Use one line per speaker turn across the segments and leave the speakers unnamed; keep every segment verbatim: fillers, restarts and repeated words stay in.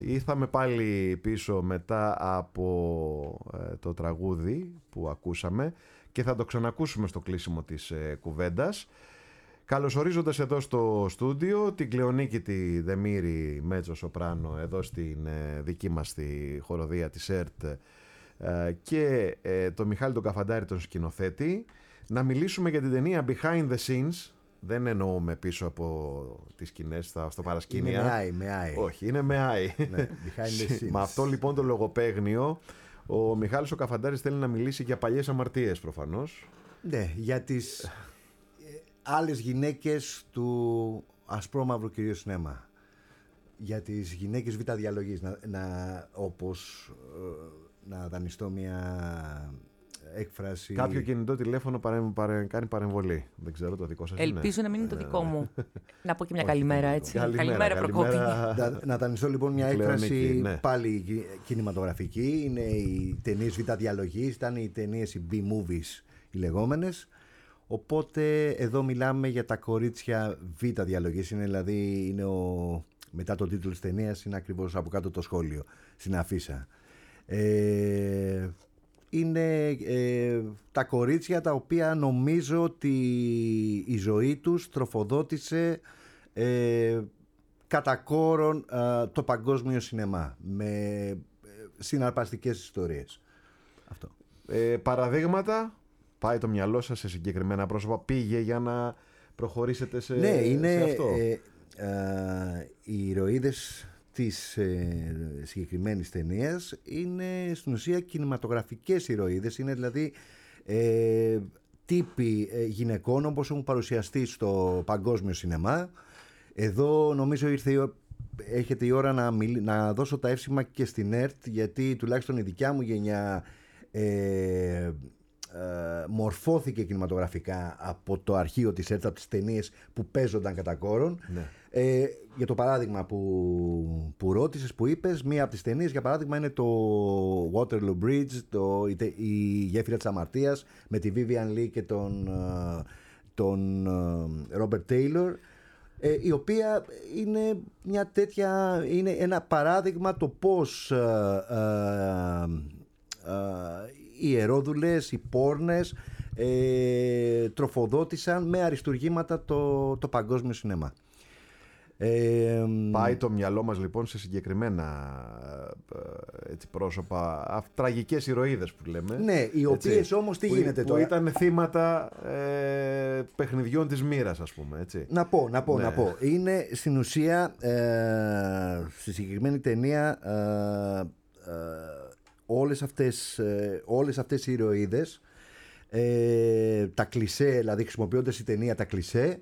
Ήρθαμε πάλι πίσω μετά από ε, το τραγούδι που ακούσαμε και θα το ξανακούσουμε στο κλείσιμο της ε, κουβέντας. Καλωσορίζοντας εδώ στο στούντιο την Κλεονίκη τη Δεμήρη Μέτζο Σοπράνο εδώ στην ε, δική μας τη χοροδία της ΕΡΤ ε, και ε, τον Μιχάλη τον Καφαντάρη τον σκηνοθέτη, να μιλήσουμε για την ταινία Behind the Scenes. Δεν εννοούμε πίσω από τις σκηνές στο παρασκήνια.
Είναι με άι, με άι.
Όχι, είναι με άι.
Ναι, behind the scenes.
Με αυτό λοιπόν το λογοπαίγνιο ο Μιχάλης ο Καφαντάρης θέλει να μιλήσει για παλιές αμαρτίες προφανώς.
Ναι, για τις άλλες γυναίκες του ασπρόμαυρου κυρίως σινέμα. Για τις γυναίκες β' διαλογής. Να, να, όπως να δανειστώ μια έκφραση.
Κάποιο κινητό τηλέφωνο παρε, παρε, κάνει παρεμβολή. Δεν ξέρω, το δικό σας είναι.
Ελπίζω να μην είναι το δικό μου. Να πω και μια καλημέρα, έτσι.
Καλημέρα,
καλημέρα, Προκόπη.
Να, να δανειστώ λοιπόν μια έκφραση
ναι.
πάλι κινηματογραφική. Είναι οι ταινίες β' διαλογής, ήταν οι ταινίες οι B-movies οι λεγόμενες. Οπότε εδώ μιλάμε για τα κορίτσια β' διαλογής. Είναι δηλαδή, είναι ο, μετά το τίτλο της ταινίας είναι ακριβώς από κάτω το σχόλιο, στην αφίσα. Ε, είναι ε, τα κορίτσια τα οποία νομίζω ότι η ζωή τους τροφοδότησε ε, κατά κόρον ε, το παγκόσμιο σινεμά με ε, συναρπαστικές ιστορίες. Αυτό.
Ε, παραδείγματα, πάει το μυαλό σας σε συγκεκριμένα πρόσωπα, πήγε για να προχωρήσετε σε,
ναι, είναι,
σε αυτό.
Ε, ε, οι ηρωίδες της ε, συγκεκριμένης ταινίας είναι στην ουσία κινηματογραφικές ηρωίδες, είναι δηλαδή ε, τύποι ε, γυναικών όπως έχουν παρουσιαστεί στο παγκόσμιο σινεμά. Εδώ νομίζω ήρθε η, έχετε η ώρα να, μιλ, να δώσω τα εύσημα και στην ΕΡΤ, γιατί τουλάχιστον η δικιά μου γενιά ε, Ε, μορφώθηκε κινηματογραφικά από το αρχείο της ΕΡΤ, από τις ταινίες που παίζονταν κατά κόρον.
Ναι.
Ε, για το παράδειγμα που, που ρώτησες, που είπες, μία από τις ταινίες για παράδειγμα είναι το Waterloo Bridge, το, η, η γέφυρα της αμαρτίας με τη Vivian Lee και τον, τον Robert Taylor, ε, η οποία είναι μια τέτοια, είναι ένα παράδειγμα το πώς ε, ε, ε, οι ιερόδουλες, οι πόρνες ε, τροφοδότησαν με αριστουργήματα το, το παγκόσμιο σινεμά. Ε,
Πάει το μυαλό μας λοιπόν σε συγκεκριμένα έτσι, πρόσωπα, α, τραγικές ηρωίδες που λέμε.
Ναι, οι οποίες έτσι, όμως τι
που,
γίνεται
που
τώρα.
Που ήταν θύματα ε, παιχνιδιών της μοίρας, ας πούμε. Έτσι.
Να πω, να πω,
ναι.
να πω. Είναι στην ουσία ε, στη συγκεκριμένη ταινία ε, ε, όλες αυτές, ε, όλες αυτές οι ηρωίδες, ε, τα κλισέ, δηλαδή χρησιμοποιώντας η ταινία τα κλισέ,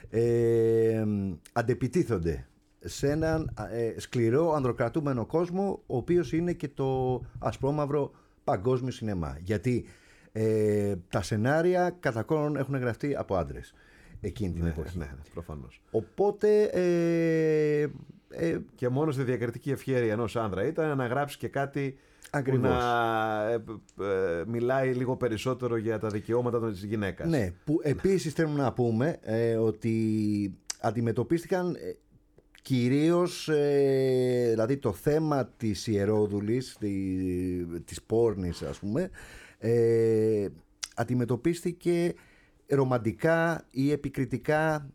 ε, αντεπιτίθονται σε έναν ε, σκληρό ανδροκρατούμενο κόσμο, ο οποίος είναι και το ασπρόμαυρο παγκόσμιο σινεμά. Γιατί ε, τα σενάρια κατά κόρον έχουν γραφτεί από άντρες εκείνη την
ναι,
εποχή.
Ναι, προφανώς.
Οπότε ε, ε,
και μόνο στη διακριτική ευχέρεια ενός άντρα ήταν να γράψει και κάτι
ακριβώς,
που να ε, ε, μιλάει λίγο περισσότερο για τα δικαιώματα της γυναίκας.
Ναι, που επίσης θέλουμε να πούμε ε, ότι αντιμετωπίστηκαν ε, κυρίως ε, δηλαδή το θέμα της ιερόδουλης, τη, της πόρνης ας πούμε, ε, αντιμετωπίστηκε ρομαντικά ή επικριτικά,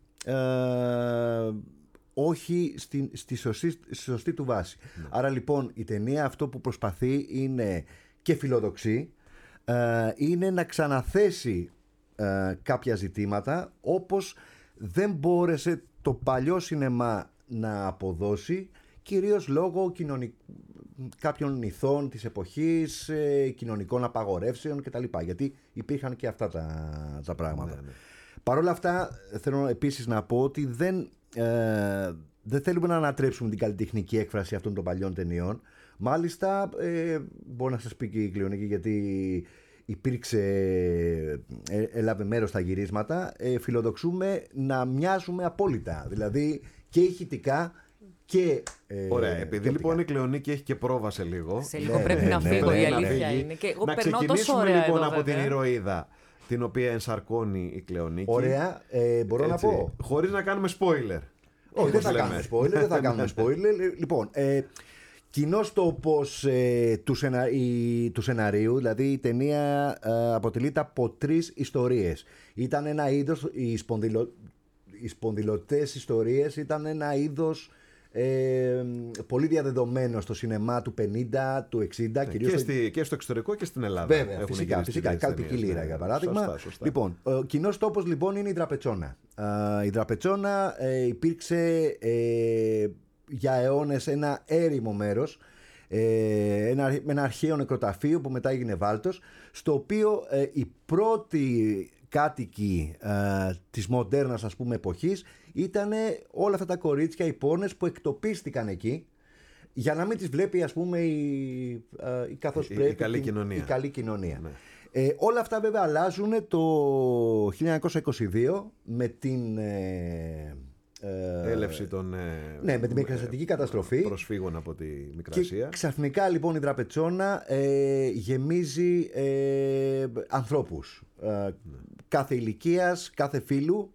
ε, όχι στη, στη, σωστή, στη σωστή του βάση. Ναι. Άρα λοιπόν η ταινία αυτό που προσπαθεί είναι και φιλοδοξεί, ε, είναι να ξαναθέσει ε, κάποια ζητήματα όπως δεν μπόρεσε το παλιό σινεμά να αποδώσει, κυρίως λόγω κοινωνικ... κάποιων ηθών της εποχής, ε, κοινωνικών απαγορεύσεων κτλ. Γιατί υπήρχαν και αυτά τα, τα πράγματα. Ναι, ναι. Παρ' όλα αυτά θέλω επίσης να πω ότι δεν, ε, δεν θέλουμε να ανατρέψουμε την καλλιτεχνική έκφραση αυτών των παλιών ταινιών. Μάλιστα, ε, μπορώ να σας πει και η Κλεονίκη, γιατί υπήρξε, ε, έλαβε μέρος στα γυρίσματα, ε, φιλοδοξούμε να μοιάζουμε απόλυτα, δηλαδή και ηχητικά και ε,
ωραία, επειδή και λοιπόν η Κλεονίκη έχει και πρόβα σε λίγο.
Σε λίγο ναι, πρέπει ναι, να ναι, φύγω, ναι, η αλήθεια να είναι. Και εγώ
να ξεκινήσουμε λοιπόν εδώ, από βέβαια. την ηρωίδα την οποία ενσαρκώνει η Κλεονίκη.
Ωραία, ε, μπορώ έτσι, να πω.
Χωρίς να κάνουμε spoiler.
Όχι, δεν θα κάνουμε spoiler, δεν θα κάνουμε spoiler. Λοιπόν, ε, Κοινός τόπος ε, του, σενα, η, του σεναρίου, δηλαδή η ταινία ε, αποτελείται από τρεις ιστορίες. Ήταν ένα είδος, οι, σπονδυλο, οι σπονδυλωτές ιστορίες ήταν ένα είδος ε, πολύ διαδεδομένο στο σινεμά του πενήντα, του εξήντα.
Ναι,
κυρίως
και,
στο...
στη, και στο εξωτερικό και στην Ελλάδα.
Βέβαια,
έχουν
φυσικά, φυσικά. Καλπική Λύρα, για παράδειγμα.
Σωστά, σωστά.
Λοιπόν, ο κοινός τόπος λοιπόν είναι η Δραπετσόνα. Ε, η Δραπετσόνα ε, υπήρξε ε, για αιώνες ένα έρημο μέρος, ε, ένα, ένα αρχαίο νεκροταφείο που μετά έγινε βάλτος, στο οποίο ε, οι πρώτοι κάτοικοι ε, της μοντέρνας, ας πούμε, εποχής ήταν όλα αυτά τα κορίτσια, οι πόνες που εκτοπίστηκαν εκεί για να μην τις βλέπει, ας πούμε, η, η, καθώς
η,
πρέπει,
η καλή
την,
κοινωνία.
Η καλή κοινωνία.
Ναι.
Ε, όλα αυτά βέβαια αλλάζουν το χίλια εννιακόσια είκοσι δύο με την ε, ε,
έλευση των
ναι, με τη μικρασιατική καταστροφή,
προσφύγων από τη Μικρασία.
Και ξαφνικά λοιπόν η Δραπετσόνα ε, γεμίζει ε, ανθρώπους ε, ναι. κάθε ηλικίας, κάθε φύλου,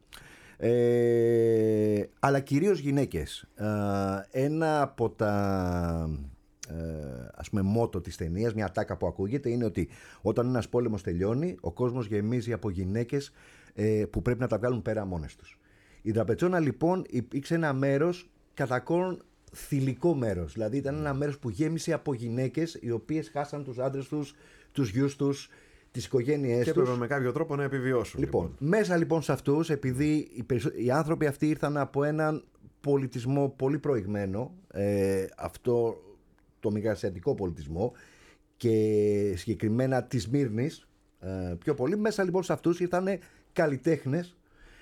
ε, αλλά κυρίως γυναίκες. Ε, ένα από τα ε, ας πούμε μότο της ταινίας, μια τάκα που ακούγεται, είναι ότι όταν ένας πόλεμος τελειώνει, ο κόσμος γεμίζει από γυναίκες ε, που πρέπει να τα βγάλουν πέρα μόνες τους. Η Δραπετσόνα λοιπόν υπήρξε ένα μέρος κατά κόρον θηλυκό μέρος. Δηλαδή ήταν ένα μέρος που γέμισε από γυναίκες οι οποίες χάσαν τους άντρες τους, τους γιους τους, τις οικογένειές τους.
Και έπρεπε με κάποιο τρόπο να επιβιώσουν.
Λοιπόν, λοιπόν. Μέσα λοιπόν σε αυτούς, επειδή οι, περισσο... οι άνθρωποι αυτοί ήρθαν από έναν πολιτισμό πολύ προηγμένο, ε, αυτό το μικρασιατικό πολιτισμό και συγκεκριμένα της Σμύρνης, ε, πιο πολύ, μέσα λοιπόν σε αυτούς ήρθαν καλλιτέχνες.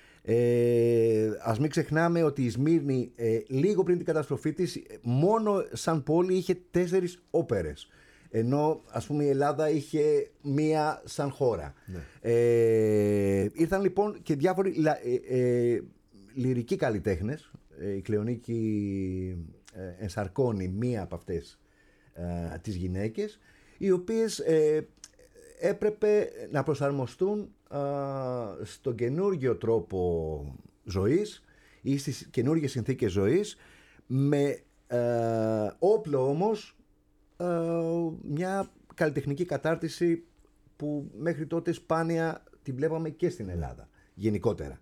Ε, ας μην ξεχνάμε ότι η Σμύρνη ε, λίγο πριν την καταστροφή της μόνο σαν πόλη είχε τέσσερις όπερες, ενώ ας πούμε η Ελλάδα είχε μία σαν χώρα. Ναι. Ε, ήρθαν λοιπόν και διάφοροι ε, ε, λυρικοί καλλιτέχνες. ε, η Κλεονίκη ε, ενσαρκώνει μία από αυτές ε, τις γυναίκες, οι οποίες ε, έπρεπε να προσαρμοστούν στον καινούργιο τρόπο ζωής ή στις καινούργιες συνθήκες ζωής, με ε, όπλο όμως ε, μια καλλιτεχνική κατάρτιση που μέχρι τότε σπάνια την βλέπαμε και στην Ελλάδα γενικότερα.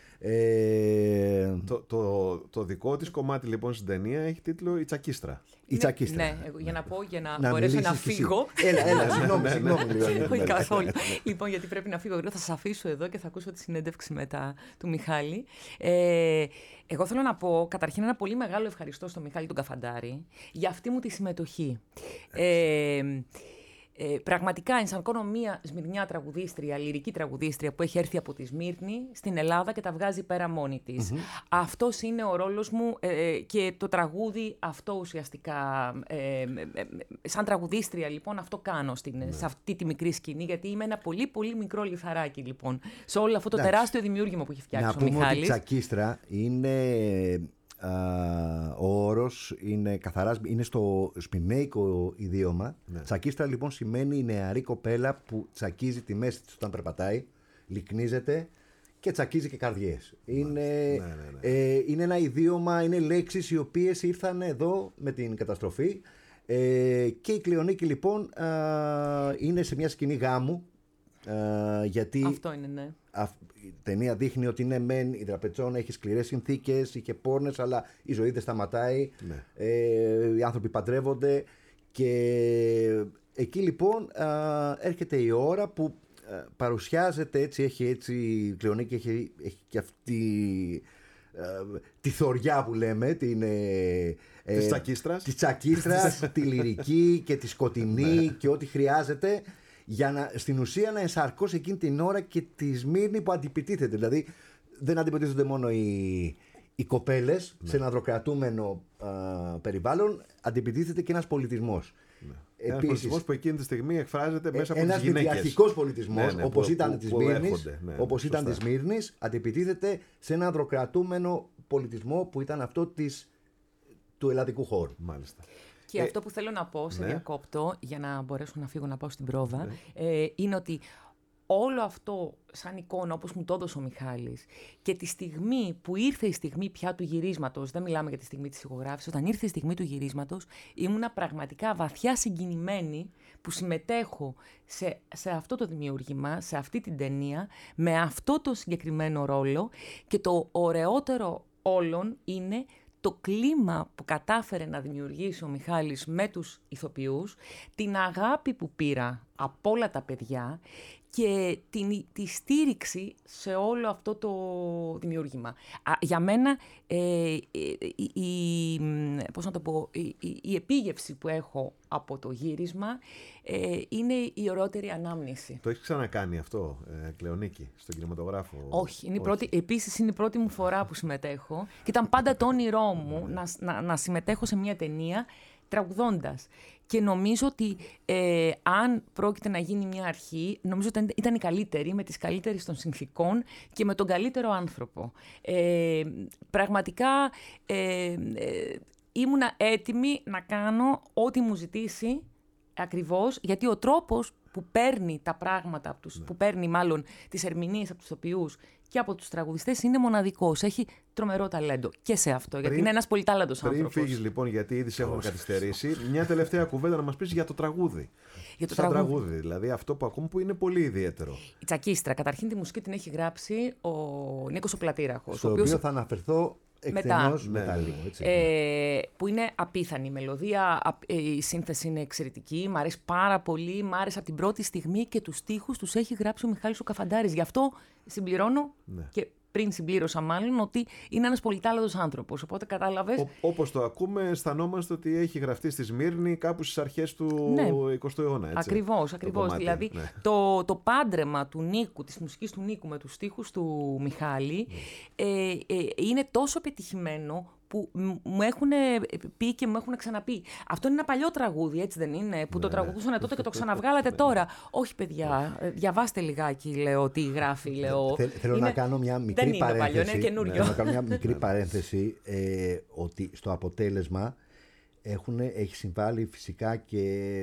Ε...
Το, το, το δικό της κομμάτι λοιπόν στην ταινία έχει τίτλο «Η Τσακίστρα».
Η Τσακίστρα.
Ναι, για να πω, για να,
να
μπορέσω να φύγω.
Έλα, έλα, συγγνώμη, συγγνώμη.
Όχι καθόλου. Λοιπόν, γιατί πρέπει να φύγω. Θα σας αφήσω εδώ και θα ακούσω τη συνέντευξη μετά του Μιχάλη. Ε, εγώ θέλω να πω, καταρχήν, ένα πολύ μεγάλο ευχαριστώ στον Μιχάλη τον Καφαντάρη για αυτή μου τη συμμετοχή. Ε, Ε, πραγματικά ενσαρκώνω μία Σμυρνιά τραγουδίστρια, λυρική τραγουδίστρια που έχει έρθει από τη Σμύρνη στην Ελλάδα και τα βγάζει πέρα μόνη της. Mm-hmm. Αυτός είναι ο ρόλος μου ε, και το τραγούδι αυτό ουσιαστικά. Ε, ε, ε, σαν τραγουδίστρια λοιπόν αυτό κάνω στην, mm-hmm. σε αυτή τη μικρή σκηνή, γιατί είμαι ένα πολύ πολύ μικρό λιθαράκι λοιπόν σε όλο αυτό το Εντάξει. τεράστιο δημιούργημα που έχει φτιάξει
να
ο Μιχάλης.
Να πούμε ότι η Τσακίστρα είναι... Uh, ο όρος είναι καθαρά, είναι στο σπινέικο ιδίωμα. Ναι. Τσακίστρα λοιπόν σημαίνει η νεαρή κοπέλα που τσακίζει τη μέση της όταν περπατάει, λυκνίζεται και τσακίζει και καρδιές. Είναι, ναι, ναι, ναι. Ε, είναι ένα ιδίωμα, είναι λέξεις οι οποίες ήρθαν εδώ με την καταστροφή, ε, και η Κλεονίκη λοιπόν uh, είναι σε μια σκηνή γάμου. Uh, γιατί
αυτό είναι, ναι.
Α, η ταινία δείχνει ότι ναι, μεν η Δραπετσόνα έχει σκληρές συνθήκες, είχε πόρνες, αλλά η ζωή δεν σταματάει. Ναι. Ε, οι άνθρωποι παντρεύονται. Και εκεί λοιπόν α, έρχεται η ώρα που α, παρουσιάζεται έτσι, έχει έτσι, η Κλεονίκη έχει, έχει και αυτή α, τη θωριά που λέμε, την, ε,
της τσακίστρας,
της τσακίστρας τη λυρική και τη σκοτεινή και ό,τι χρειάζεται, για να, στην ουσία να ενσαρκώσει εκείνη την ώρα και τη Σμύρνη που αντιπιτίθεται. Δηλαδή δεν αντιπιτίθεται μόνο οι, οι κοπέλες, ναι, σε ένα ανδροκρατούμενο α, περιβάλλον, αντιπιτίθεται και ένας πολιτισμός. Ναι.
Ένας πολιτισμός που εκείνη τη στιγμή εκφράζεται μέσα από
ένας
τις γυναίκες.
Ένας μητριαρχικός πολιτισμός, ναι, ναι, όπως
που,
ήταν της Σμύρνης,
ναι,
όπως ήταν της Σμύρνης, αντιπιτίθεται σε ένα ανδροκρατούμενο πολιτισμό που ήταν αυτό της, του ελλαδικού χώρου.
Μάλιστα.
Και ε, αυτό που θέλω να πω, σε ναι, διακόπτω, για να μπορέσω να φύγω να πάω στην πρόβα,
ναι,
ε, είναι ότι όλο αυτό σαν εικόνα, όπως μου το έδωσε ο Μιχάλης, και τη στιγμή που ήρθε η στιγμή πια του γυρίσματος, δεν μιλάμε για τη στιγμή της ηχογράφησης, όταν ήρθε η στιγμή του γυρίσματος, ήμουνα πραγματικά βαθιά συγκινημένη που συμμετέχω σε, σε αυτό το δημιούργημα, σε αυτή την ταινία, με αυτό το συγκεκριμένο ρόλο, και το ωραιότερο όλων είναι το κλίμα που κατάφερε να δημιουργήσει ο Μιχάλης με τους ηθοποιούς, την αγάπη που πήρα από όλα τα παιδιά και την, τη στήριξη σε όλο αυτό το δημιούργημα. Α, για μένα, ε, η, η, πώς να το πω, η, η, η επίγευση που έχω από το γύρισμα ε, είναι η ωραιότερη ανάμνηση.
Το έχεις ξανακάνει αυτό, ε, Κλεονίκη, στον κινηματογράφο?
Όχι, είναι η πρώτη, επίσης είναι η πρώτη μου φορά που συμμετέχω και ήταν πάντα το όνειρό μου να, να, να συμμετέχω σε μια ταινία τραγουδώντας. Και νομίζω ότι ε, αν πρόκειται να γίνει μια αρχή, νομίζω ότι ήταν η καλύτερη, με τις καλύτερες των συνθήκων και με τον καλύτερο άνθρωπο. Ε, πραγματικά ε, ε, ήμουνα έτοιμη να κάνω ό,τι μου ζητήσει ακριβώς, γιατί ο τρόπος που παίρνει τα πράγματα, από τους, ναι. που παίρνει μάλλον τις ερμηνείες από τους ηθοποιούς και από τους τραγουδιστές είναι μοναδικός. Έχει τρομερό ταλέντο και σε αυτό, πριν, γιατί είναι ένας πολυτάλαντος άνθρωπος.
Πριν φύγεις λοιπόν, γιατί ήδη σε έχουμε καθυστερήσει, μια τελευταία κουβέντα να μας πεις για το τραγούδι.
Για το
Σαν
τραγούδι.
τραγούδι, δηλαδή αυτό που ακούμε που είναι πολύ ιδιαίτερο.
Η Τσακίστρα. Καταρχήν τη μουσική την έχει γράψει ο Νίκος ο Πλατήραχος.
Στο
ο οποίος...
οποίο θα αναφερθώ εκτενώς μετά, μετά λίγο. Έτσι.
Ε, που είναι απίθανη η μελωδία, η σύνθεση είναι εξαιρετική, μ' αρέσει πάρα πολύ, μ' άρεσε από την πρώτη στιγμή και τους στίχους τους έχει γράψει ο Μιχάλης ο Καφαντάρης. Γι' αυτό συμπληρώνω ναι. και πριν συμπλήρωσα μάλλον ότι είναι ένας πολυτάλαντος άνθρωπος, οπότε κατάλαβες.
Ο, όπως το ακούμε, αισθανόμαστε ότι έχει γραφτεί στη Σμύρνη κάπου στις αρχές του ναι. εικοστού αιώνα. Έτσι.
Ακριβώς, ακριβώς. Το δηλαδή ναι. το, το πάντρεμα του Νίκου, της μουσικής του Νίκου με τους στίχους του Μιχάλη ναι. ε, ε, είναι τόσο πετυχημένο που μου έχουν πει και μου έχουν ξαναπεί. Αυτό είναι ένα παλιό τραγούδι, έτσι δεν είναι, που ναι, το τραγουδούσαν τότε και το ξαναβγάλατε τώρα. Όχι, παιδιά, διαβάστε λιγάκι, λέω, τι γράφει, λέω.
Θε, θέλω είναι... να κάνω μια μικρή
δεν
παρένθεση.
Είναι παλιό, είναι καινούριο.
Θέλω να κάνω μια μικρή παρένθεση ε, ότι στο αποτέλεσμα έχουν, έχει συμβάλει φυσικά και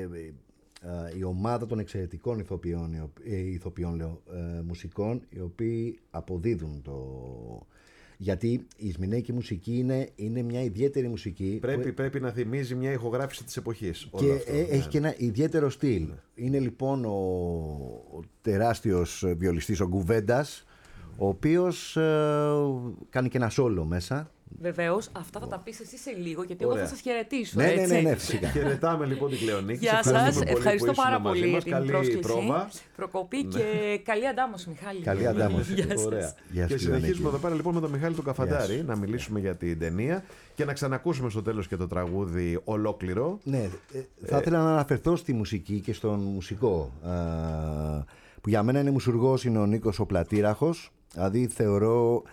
ε, η ομάδα των εξαιρετικών ηθοποιών, ε, ηθοποιών λέω, ε, μουσικών, οι οποίοι αποδίδουν το... Γιατί η Ισμηνέικη μουσική είναι, είναι μια ιδιαίτερη μουσική.
Πρέπει,
που...
πρέπει να θυμίζει μια ηχογράφηση της εποχής.
Και
όλο αυτό,
έχει
ναι.
και ένα ιδιαίτερο στυλ. Ναι. Είναι λοιπόν ο, ο τεράστιος βιολιστής, ο Γκουβέντας, ο οποίος ε, κάνει και ένα σόλο μέσα.
Βεβαίως, αυτά θα τα πεις εσύ σε λίγο, γιατί Ωραία. εγώ θα σας χαιρετήσω.
Ναι,
έτσι.
ναι, ναι, ναι, φυσικά.
Χαιρετάμε λοιπόν την Κλεονίκη.
Γεια σας, ευχαριστώ πάρα πολύ για την
καλή
πρόσκληση.
Πρόβα.
Προκοπή και καλή αντάμωση, Μιχάλη.
Καλή αντάμωση.
Γεια σας.
Ωραία.
Γεια
και συνεχίζουμε εδώ πέρα λοιπόν με τον Μιχάλη τον Καφαντάρη να μιλήσουμε για την ταινία και να ξανακούσουμε στο τέλος και το τραγούδι ολόκληρο.
Ναι, θα ήθελα να αναφερθώ στη μουσική και στον μουσικό. Που για μένα είναι μουσουργός, είναι ο Νίκος ο Πλατήραχος. Δηλαδή θεωρώ.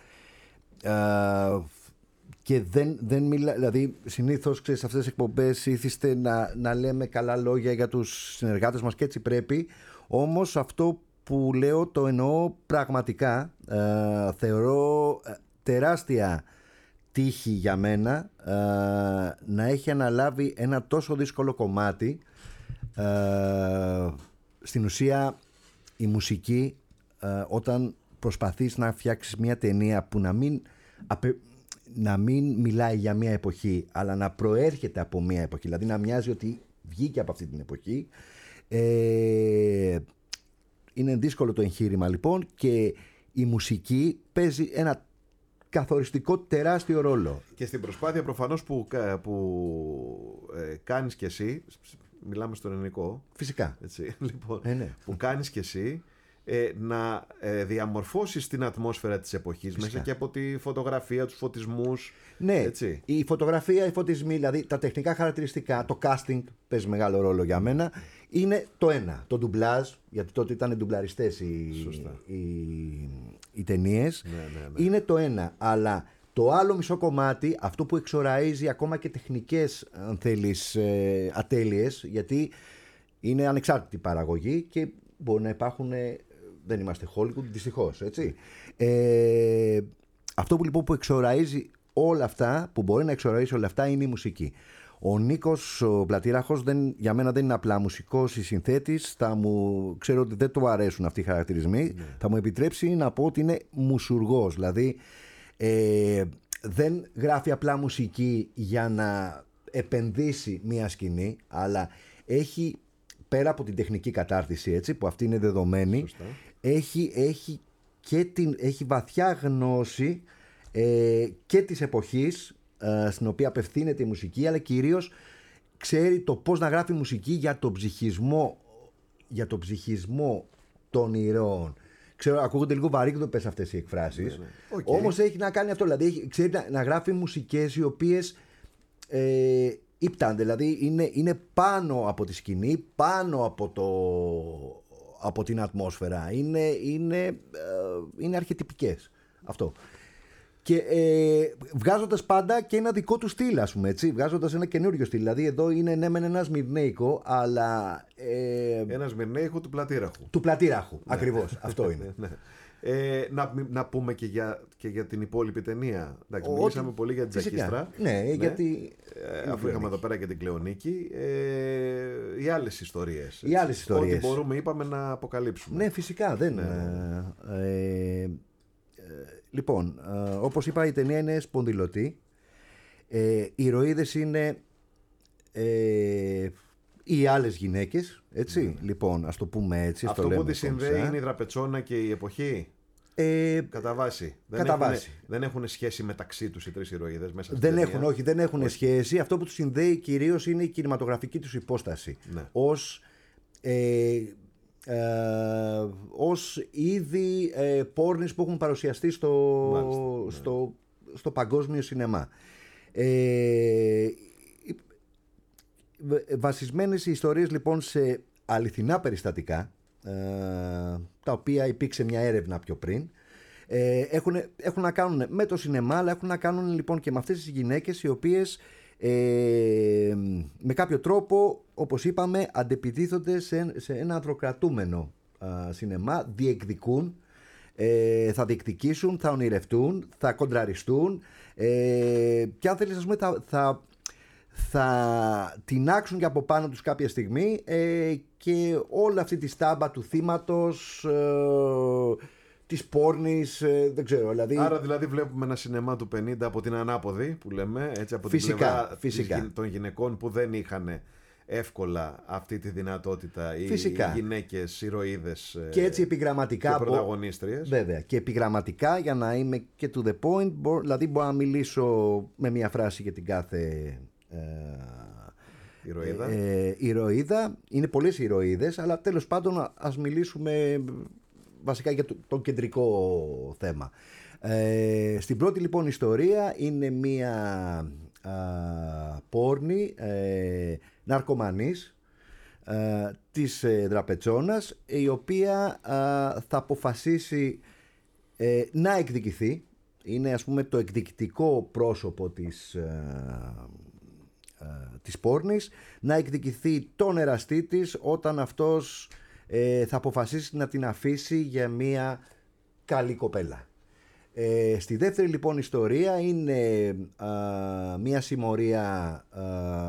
Και δεν, δεν μιλά, δηλαδή συνήθως ξέρεις, σε αυτές τις εκπομπές ήθιστε να, να λέμε καλά λόγια για τους συνεργάτες μας και έτσι πρέπει. Όμως αυτό που λέω το εννοώ πραγματικά. Ε, θεωρώ τεράστια τύχη για μένα ε, να έχει αναλάβει ένα τόσο δύσκολο κομμάτι. Ε, στην ουσία η μουσική ε, όταν προσπαθείς να φτιάξεις μια ταινία που να μην... Απε, να μην μιλάει για μια εποχή, αλλά να προέρχεται από μια εποχή, δηλαδή να μοιάζει ότι βγήκε από αυτή την εποχή. Ε, είναι δύσκολο το εγχείρημα λοιπόν και η μουσική παίζει ένα καθοριστικό τεράστιο ρόλο. Και
στην προσπάθεια προφανώς που, που ε, κάνεις κι εσύ, μιλάμε στον ελληνικό.
Φυσικά.
Έτσι, λοιπόν,
ε, ναι.
Που κάνεις κι εσύ, Ε, να ε, διαμορφώσεις την ατμόσφαιρα της εποχής Φυσικά. Μέσα και από τη φωτογραφία, τους φωτισμούς.
Ναι,
έτσι.
Η φωτογραφία, οι φωτισμοί, δηλαδή τα τεχνικά χαρακτηριστικά, το casting παίζει μεγάλο ρόλο για μένα. Είναι το ένα, το ντουμπλάζ, γιατί τότε ήταν ντουμπλαριστές οι, οι, οι ταινίες.
Ναι, ναι, ναι.
Είναι το ένα, αλλά το άλλο μισό κομμάτι, αυτό που εξοραίζει ακόμα και τεχνικές, αν θέλεις, ε, ατέλειες, γιατί είναι ανεξάρτητη παραγωγή και μπορεί να υπάρχουν... Δεν είμαστε Hollywood, δυστυχώς, έτσι. Ε, αυτό που λοιπόν που εξοραίζει όλα αυτά, που μπορεί να εξοραίσει όλα αυτά, είναι η μουσική. Ο Νίκος ο Πλατήραχος δεν, για μένα δεν είναι απλά μουσικός ή συνθέτης. Θα μου, ξέρω ότι δεν του αρέσουν αυτοί οι χαρακτηρισμοί. Ναι. Θα μου επιτρέψει να πω ότι είναι μουσουργός. Δηλαδή ε, δεν γράφει απλά μουσική για να επενδύσει μία σκηνή, αλλά έχει, πέρα από την τεχνική κατάρτιση, έτσι, που αυτή είναι δεδομένη, έχει, έχει, και την, έχει βαθιά γνώση ε, και της εποχής ε, στην οποία απευθύνεται η μουσική, αλλά κυρίως ξέρει το πώς να γράφει μουσική για τον ψυχισμό, για τον ψυχισμό των ηρώων. Ξέρω, ακούγονται λίγο βαρύκδοπες αυτές οι εκφράσεις, ναι, ναι. Okay. Όμως έχει να κάνει αυτό, δηλαδή έχει, ξέρει να, να γράφει μουσικές οι οποίες ε, ύπτανται, δηλαδή είναι, είναι πάνω από τη σκηνή, πάνω από, το, από την ατμόσφαιρα, είναι, είναι, ε, είναι αρχετυπικές αυτό. Και ε, βγάζοντας πάντα και ένα δικό του στυλ, ας πούμε, έτσι, βγάζοντας ένα καινούριο στυλ. Δηλαδή εδώ είναι ναι μεν ένα Σμυρνέικο, αλλά... Ε,
ένα Σμυρνέικο του Πλατήραχου.
Του Πλατήραχου, ναι. Ακριβώς, αυτό είναι.
Ναι. Ε, να, να πούμε και για, και για την υπόλοιπη ταινία. Εντάξει, Ό, μιλήσαμε πολύ για την Τζακίστρα.
Ναι, ναι, γιατί...
Ε, αφού είχαμε εδώ πέρα και την Κλεονίκη. Ε, οι άλλες ιστορίες.
Οι άλλες ιστορίες.
Ό,τι μπορούμε είπαμε να αποκαλύψουμε.
Ναι, φυσικά, δεν... Ναι, ναι. Ε, ε, λοιπόν, ε, όπως είπα, η ταινία είναι σπονδυλωτή. Ε, οι ηρωίδες είναι ε, οι άλλες γυναίκες, έτσι. Ναι. Λοιπόν, ας το πούμε έτσι.
Αυτό
το
που τη συνδέει είναι η Δραπετσόνα και η εποχή.
Ε,
κατά βάση. Δεν,
κατά
έχουν,
βάση.
δεν έχουν σχέση μεταξύ τους οι τρεις ηρωίδες μέσα στην
δεν
ταινία.
Έχουν, όχι, δεν έχουν
όχι.
σχέση. Αυτό που τους συνδέει κυρίως είναι η κινηματογραφική τους υπόσταση.
Ναι.
Ως... Ε, Ε, ως είδη ε, πόρνης που έχουν παρουσιαστεί στο, Μάλιστα, ναι. στο, στο παγκόσμιο σινεμά. Ε, βασισμένες οι ιστορίες λοιπόν σε αληθινά περιστατικά, ε, τα οποία υπήρξε μια έρευνα πιο πριν, ε, έχουν, έχουν να κάνουν με το σινεμά, αλλά έχουν να κάνουν λοιπόν και με αυτές τις γυναίκες οι οποίες Ε, με κάποιο τρόπο, όπως είπαμε, αντεπιτίθονται σε, σε ένα ανδροκρατούμενο α, σινεμά, διεκδικούν, ε, θα διεκδικήσουν, θα ονειρευτούν, θα κοντραριστούν ε, και αν θέλεις, ας πούμε, θα, θα, θα τινάξουν και από πάνω τους κάποια στιγμή ε, και όλη αυτή τη στάμπα του θύματος, ε, της πόρνης, ε, δεν ξέρω. Δηλαδή...
Άρα δηλαδή βλέπουμε ένα σινεμά του πενήντα από την ανάποδη που λέμε, έτσι, από
φυσικά,
την πλευρά
φυσικά.
των γυναικών που δεν είχαν εύκολα αυτή τη δυνατότητα, οι, οι γυναίκες ηρωίδες
και έτσι επιγραμματικά
και πρωταγωνίστριες.
Βέβαια, και επιγραμματικά, για να είμαι και to the point, μπο, δηλαδή μπορώ να μιλήσω με μια φράση για την κάθε ε,
ηρωίδα.
Ε, ε, ηρωίδα. Είναι πολλές ηρωίδες, αλλά τέλος πάντων ας μιλήσουμε βασικά για το, το κεντρικό θέμα. Ε, στην πρώτη λοιπόν ιστορία είναι μία α, πόρνη ε, ναρκωμανής ε, της ε, Δραπετσόνας, η οποία α, θα αποφασίσει ε, να εκδικηθεί. Είναι, ας πούμε, το εκδικητικό πρόσωπο της, ε, ε, της πόρνης, να εκδικηθεί τον εραστή της όταν αυτός Ε, θα αποφασίσει να την αφήσει για μια καλή κοπέλα. Ε, στη δεύτερη λοιπόν ιστορία είναι α, μια συμμορία α,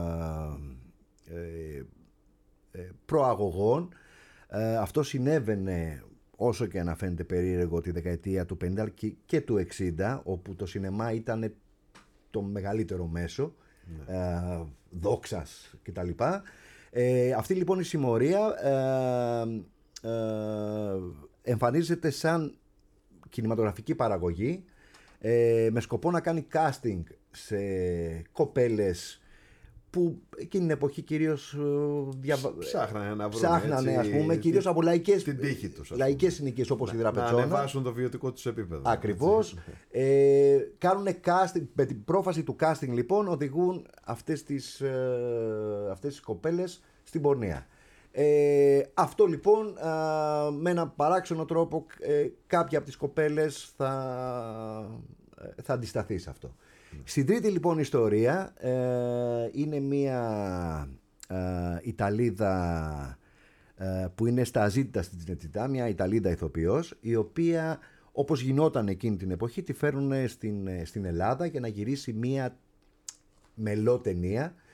ε, ε, προαγωγών. Ε, αυτό συνέβαινε, όσο και να φαίνεται περίεργο, τη δεκαετία του πενήντα και, και του εξήντα, όπου το σινεμά ήταν το μεγαλύτερο μέσο, ναι. ε, δόξας κτλ. Ε, αυτή λοιπόν η συμμορία ε, ε, εμφανίζεται σαν κινηματογραφική παραγωγή ε, με σκοπό να κάνει casting σε κοπέλες που εκείνη την εποχή κυρίως διαβα...
ψάχνανε να βρουν,
ψάχνανε,
έτσι,
ας πούμε, κυρίως από λαϊκές,
την τύχη τους,
λαϊκές συνοικίες όπως
να,
η Δραπετσόνα.
Να ανεβάσουν το βιωτικό τους επίπεδο.
Ακριβώς. ε, κάνουν casting, με την πρόφαση του casting λοιπόν οδηγούν αυτές τις, ε, αυτές τις κοπέλες στην πορνεία. Ε, αυτό λοιπόν ε, με ένα παράξενο τρόπο ε, κάποια από τις κοπέλες θα, θα αντισταθεί σε αυτό. Mm. Στην τρίτη λοιπόν ιστορία ε, είναι μια ε, Ιταλίδα ε, που είναι στα αζήτητα στην Τσινετσιτά, μια Ιταλίδα ηθοποιός, η οποία, όπως γινόταν εκείνη την εποχή, τη φέρνουν στην, στην Ελλάδα για να γυρίσει μια μελό ταινία,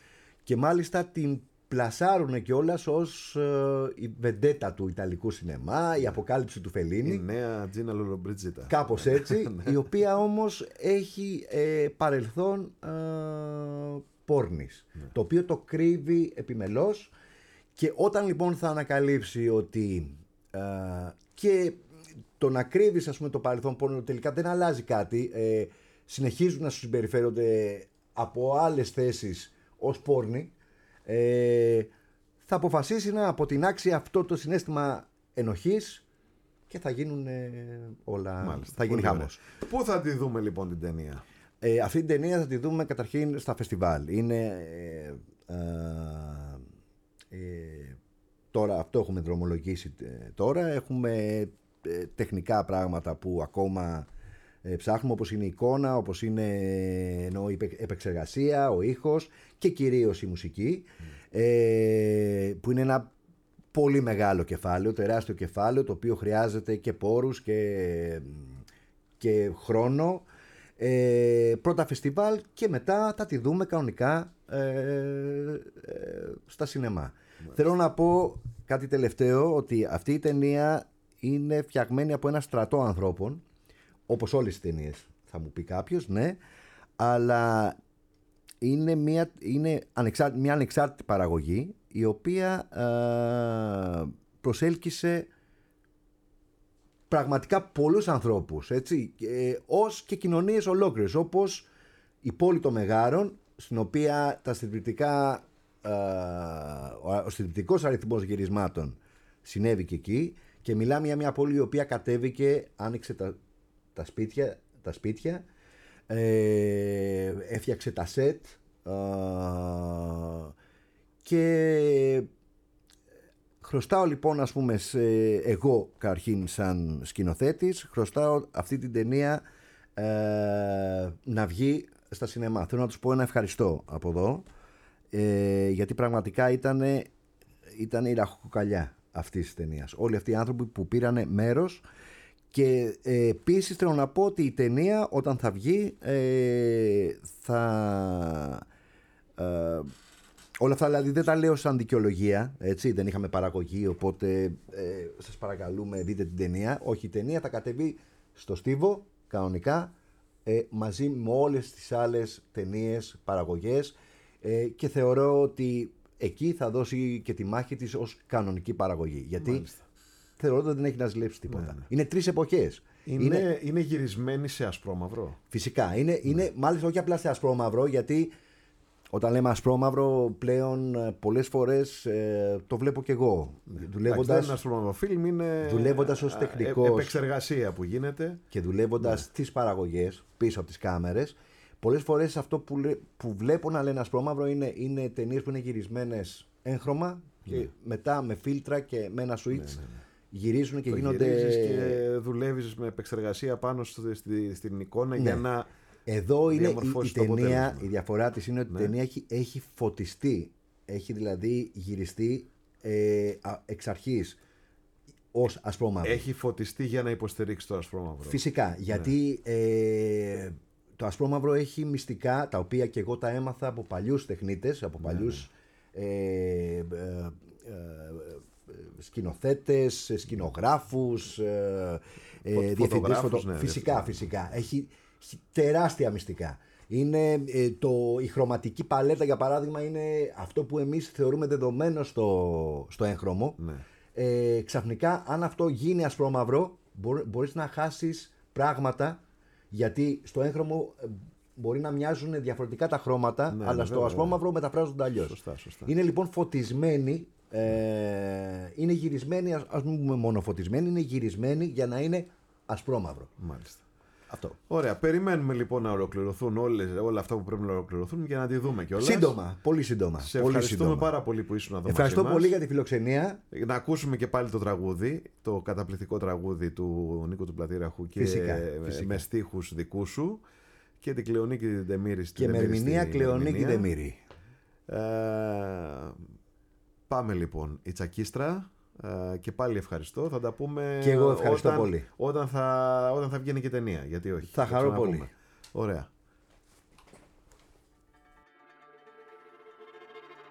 και μάλιστα την πλασάρουν κιόλας ως ε, η βεντέτα του Ιταλικού σινεμά, η αποκάλυψη του Φελίνι.
Η νέα Τζίνα Λολομπρίτζιτα.
Κάπως έτσι, η οποία όμως έχει ε, παρελθόν ε, πόρνης, ναι. Το οποίο το κρύβει επιμελώς, και όταν λοιπόν θα ανακαλύψει ότι ε, και το να κρύβεις, ας πούμε, το παρελθόν πόρνο τελικά δεν αλλάζει κάτι, ε, συνεχίζουν να σου συμπεριφέρονται από άλλες θέσεις ως πόρνοι, ε, θα αποφασίσει να αποτινάξει αυτό το συναίσθημα ενοχής και θα γίνουν ε, όλα. Μάλιστα, θα γίνει χαμός.
Πού θα τη δούμε λοιπόν την ταινία?
Ε, αυτή την ταινία θα τη δούμε καταρχήν στα φεστιβάλ. Είναι ε, ε, ε, τώρα αυτό έχουμε δρομολογήσει ε, τώρα. Έχουμε ε, τεχνικά πράγματα που ακόμα ε, ψάχνουμε, όπως είναι η εικόνα, όπως είναι ενώ, η επεξεργασία, ο ήχος και κυρίως η μουσική, mm. ε, που είναι ένα πολύ μεγάλο κεφάλαιο, τεράστιο κεφάλαιο, το οποίο χρειάζεται και πόρους και, και χρόνο. Ε, πρώτα φεστιβάλ και μετά θα τη δούμε κανονικά ε, ε, στα σινεμά. Mm. Θέλω να πω κάτι τελευταίο, ότι αυτή η ταινία είναι φτιαγμένη από ένα στρατό ανθρώπων, όπως όλες οι ταινίες θα μου πει κάποιος, ναι, αλλά είναι μια, είναι ανεξάρτητη, μια ανεξάρτητη παραγωγή, η οποία ε, προσέλκυσε πραγματικά πολλούς ανθρώπους, έτσι, ε, ως και κοινωνίες ολόκληρες, όπως η πόλη των Μεγάρων, στην οποία τα συντριπτικά, ε, ο συντριπτικός αριθμός γυρισμάτων συνέβη και εκεί, και μιλάμε για μια πόλη η οποία κατέβηκε, άνοιξε τα, τα σπίτια, τα σπίτια ε, έφτιαξε τα σετ ε, και χρωστάω λοιπόν, ας πούμε, σε, εγώ καταρχήν σαν σκηνοθέτης, χρωστάω αυτή την ταινία ε, να βγει στα σινεμά. Θέλω να τους πω ένα ευχαριστώ από εδώ, ε, γιατί πραγματικά ήταν, ήταν η ραχοκοκαλιά αυτής της ταινίας. Όλοι αυτοί οι άνθρωποι που πήρανε μέρος. Και ε, επίσης θέλω να πω ότι η ταινία όταν θα βγει ε, θα... Ε, όλα αυτά δηλαδή δεν τα λέω σαν δικαιολογία, έτσι, δεν είχαμε παραγωγή, οπότε ε, σας παρακαλούμε δείτε την ταινία. Όχι, η ταινία θα κατεβεί στο Στίβο κανονικά, ε, μαζί με όλες τις άλλες ταινίες, παραγωγές, ε, και θεωρώ ότι εκεί θα δώσει και τη μάχη της ως κανονική παραγωγή. Γιατί μάλιστα, θεωρώ ότι δεν έχει να ζηλέψει τίποτα. Ναι, ναι. Είναι τρεις εποχές.
Είναι, είναι, είναι γυρισμένη σε ασπρόμαυρο.
Φυσικά. Είναι, ναι. είναι μάλιστα όχι απλά σε ασπρόμαυρο, γιατί όταν λέμε ασπρόμαυρο πλέον πολλές φορές ε, το βλέπω κι εγώ.
Ναι. Δουλεύοντας, δεν είναι ασπρόμαυρο φιλμ, είναι
δουλεύοντας ως τεχνικός,
επεξεργασία που γίνεται.
Και δουλεύοντας ναι. τις παραγωγές πίσω από τις κάμερες. Πολλές φορές αυτό που, που βλέπω να λένε ασπρόμαυρο είναι, είναι ταινίες που είναι γυρισμένες έγχρωμα και ναι. μετά με φίλτρα και με ένα switch. Ναι, ναι, ναι. Γυρίζουν και
το
γίνονται.
Και δουλεύεις με επεξεργασία πάνω στη, στην εικόνα, ναι. για να.
Εδώ είναι η, η ταινία, η διαφορά της είναι ότι ναι. η ταινία έχει, έχει φωτιστεί. Έχει δηλαδή γυριστεί ε, εξ αρχής ως ασπρόμαυρο.
Έχει φωτιστεί για να υποστηρίξει το ασπρόμαυρο.
Φυσικά, γιατί ναι. ε, το ασπρόμαυρο έχει μυστικά, τα οποία και εγώ τα έμαθα από παλιούς τεχνίτες, από παλιούς ναι. ε, ε, ε, σκηνοθέτες, σκηνογράφους, ε, ε, διευθυντές φωτο... ναι, φυσικά, ναι. φυσικά. Έχει, έχει τεράστια μυστικά. Είναι, ε, το, η χρωματική παλέτα, για παράδειγμα, είναι αυτό που εμείς θεωρούμε δεδομένο στο, στο έγχρωμο. Ναι. Ε, ξαφνικά, αν αυτό γίνει ασπρόμαυρο, μπορεί, μπορείς να χάσεις πράγματα, γιατί στο έγχρωμο μπορεί να μοιάζουν διαφορετικά τα χρώματα, ναι, αλλά ναι, στο βέβαια, ασπρόμαυρο μεταφράζονται αλλιώς. Σωστά, σωστά. Είναι λοιπόν φωτισμένοι. Ε, είναι γυρισμένοι, ας μην πούμε μόνο φωτισμένοι, είναι γυρισμένοι για να είναι ασπρόμαυρο.
Μάλιστα.
Αυτό.
Ωραία. Περιμένουμε λοιπόν να ολοκληρωθούν όλες, όλα αυτά που πρέπει να ολοκληρωθούν για να τη δούμε κιόλας.
Σύντομα, πολύ σύντομα.
Σε
πολύ
ευχαριστούμε
σύντομα.
πάρα πολύ που ήσουν εδώ.
Ευχαριστώ πολύ μας για τη φιλοξενία.
Να ακούσουμε και πάλι το τραγούδι, το καταπληκτικό τραγούδι του Νίκου του Πλατήραχου και
φυσικά, φυσικά.
με στίχους δικού σου και την Κλεονίκη την Ντεμήρη.
Και με ερμηνεία Κλεονίκη Ντεμήρη.
Ε, πάμε λοιπόν. Η Τσακίστρα. Uh, και πάλι ευχαριστώ. Θα τα πούμε.
Και εγώ ευχαριστώ
όταν,
πολύ.
Όταν θα, όταν θα βγαίνει και ταινία. Γιατί όχι.
Θα χαρώ πολύ.
Ωραία.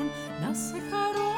να σε χαρώ